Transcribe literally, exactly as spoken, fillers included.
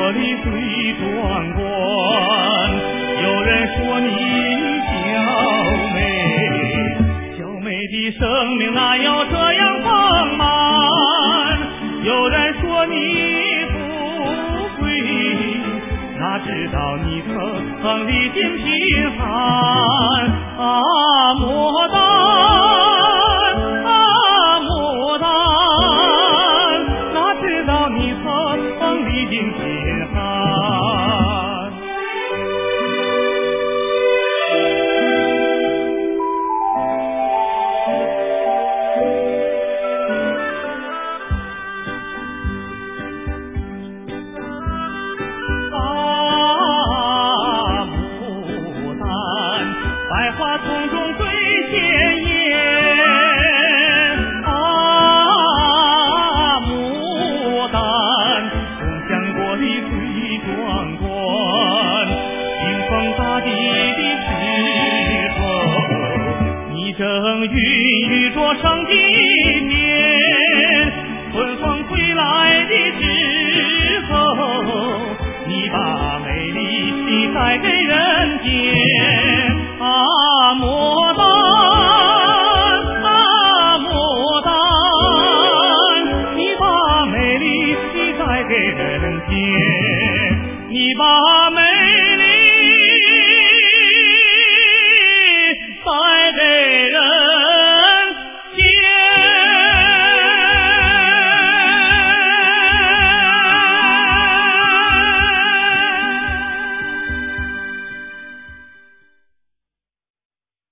国里最壮观。有人说你娇美，娇美的生命哪有这样丰满？有人说你富贵，哪知道你曾历尽贫寒。啊，牡丹，啊，牡丹，哪知道你曾历尽贫寒。百花丛中最鲜艳，啊，牡丹，东乡国里最壮观。迎风大地的时候，你正孕育着生机天；春风归来的时候，你把美丽带给人间。啊，牡丹，啊，牡丹，你把美丽带给人间，你把